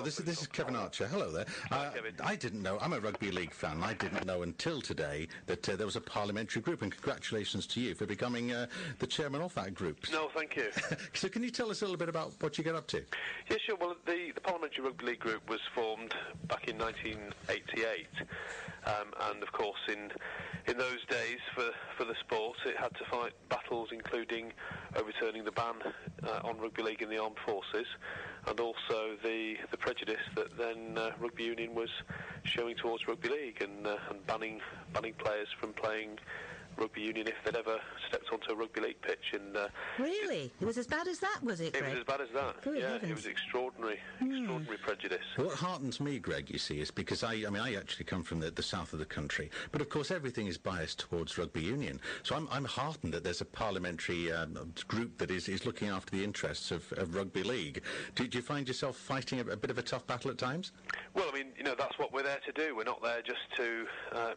this is Kevin Archer. Hello there. Hi, Kevin. I didn't know. I'm a rugby league fan. I didn't know until today that there was a parliamentary group, and congratulations to you for becoming the chairman of that group. No, thank you. So can you tell us a little bit about what you get up to? Yeah, sure. Well, the Parliamentary Rugby League Group was formed back in 1988, and of course in those days for the sport it had to fight battles including overturning the ban on rugby league in the armed forces, and also the prejudice that then rugby union was showing towards rugby league, and banning players from playing rugby union if they'd ever stepped onto a rugby league pitch. And really, it was as bad as that, was it, Greg? It was as bad as that. Good yeah, heavens. It was extraordinary prejudice. What heartens me, Greg, you see, is because I actually come from the south of the country, but of course everything is biased towards rugby union. So I'm heartened that there's a parliamentary group that is looking after the interests of rugby league. Do you find yourself fighting a bit of a tough battle at times? Well, I mean, that's what we're there to do. We're not there just to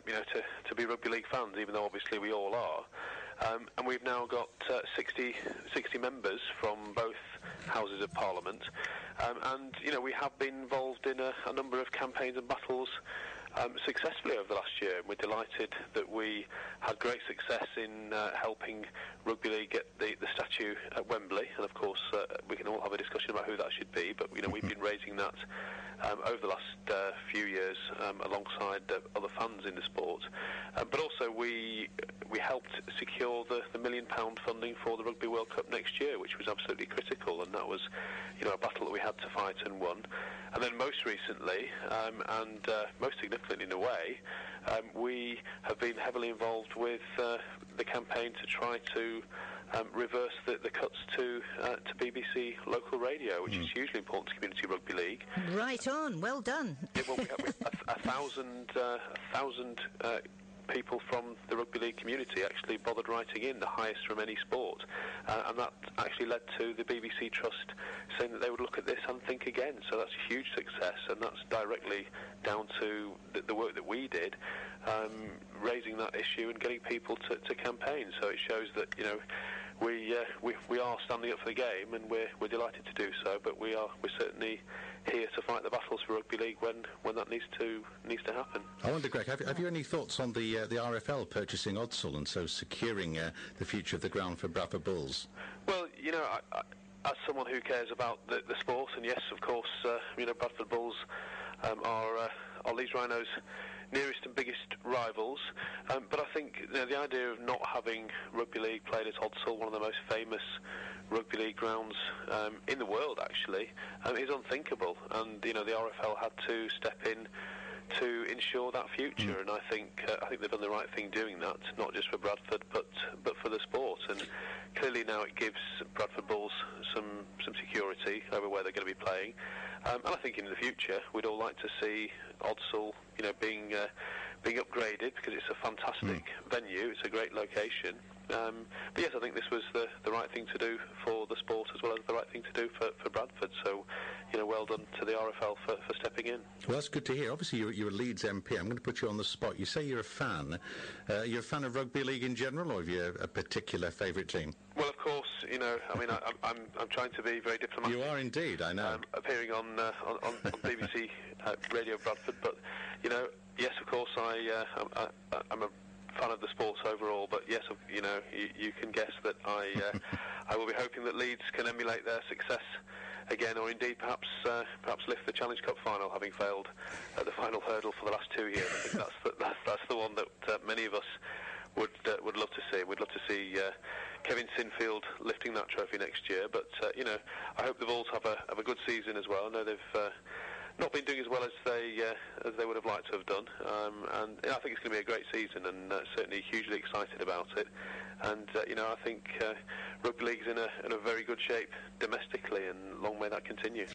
be rugby league fans, even though obviously we all are. And we've now got 60 members from both houses of Parliament, and we have been involved in a number of campaigns and battles successfully over the last year. And we're delighted that we had great success in helping rugby league get the statue at Wembley, and of course we can all have a discussion about who that should be, but we've been raising that over the last few years alongside other fans in the sport, but also we helped secure the £1 million funding for the Rugby World Cup next year, which was absolutely critical, and that was a battle that we had to fight and won. And then most recently, and most significantly in a way, we have been heavily involved with the campaign to try to reverse the cuts to BBC local radio, which is hugely important to community rugby league. Right on, well done. Yeah, well, we have a thousand people from the rugby league community actually bothered writing in, the highest from any sport, and that actually led to the BBC Trust saying that they would look at this and think again. So that's a huge success, and that's directly down to the work that we did, raising that issue and getting people to campaign. So it shows that we are standing up for the game, and we're delighted to do so. But we're certainly here to fight the battles for rugby league when that needs to happen. I wonder, Greg, have you any thoughts on the RFL purchasing Odsal and so securing the future of the ground for Bradford Bulls? Well, I, as someone who cares about the sport, and yes, of course, Bradford Bulls are Leeds Rhinos' nearest and biggest rivals. But I think the idea of not having rugby league played at Odsal, one of the most famous rugby league grounds in the world, actually, is unthinkable. And the RFL had to step in to ensure that future, and I think they've done the right thing doing that, not just for Bradford, but for the sport. And clearly now it gives Bradford Bulls some security over where they're going to be playing. And I think in the future we'd all like to see Odsal, being upgraded, because it's a fantastic venue. It's a great location. But yes, I think this was the right thing to do for the sport as well as the right thing to do for Bradford. So, well done to the RFL for stepping in. Well, that's good to hear. Obviously, you're a Leeds MP. I'm going to put you on the spot. You say you're a fan. You're a fan of rugby league in general, or have you a particular favourite team? Well, of course, I'm trying to be very diplomatic. You are indeed, I know. Appearing on BBC Radio Bradford, but yes, of course, I'm a fan of the sports overall, but yes, you can guess that I will be hoping that Leeds can emulate their success again, or indeed perhaps lift the Challenge Cup final, having failed at the final hurdle for the last 2 years. I think that's the one that many of us would love to see. We'd love to see Kevin Sinfield lifting that trophy next year, but I hope the Bulls have a good season as well. I know they've not been doing as well as they would have liked to have done, and I think it's going to be a great season, and certainly hugely excited about it. And I think rugby league's in a very good shape domestically, and long may that continue.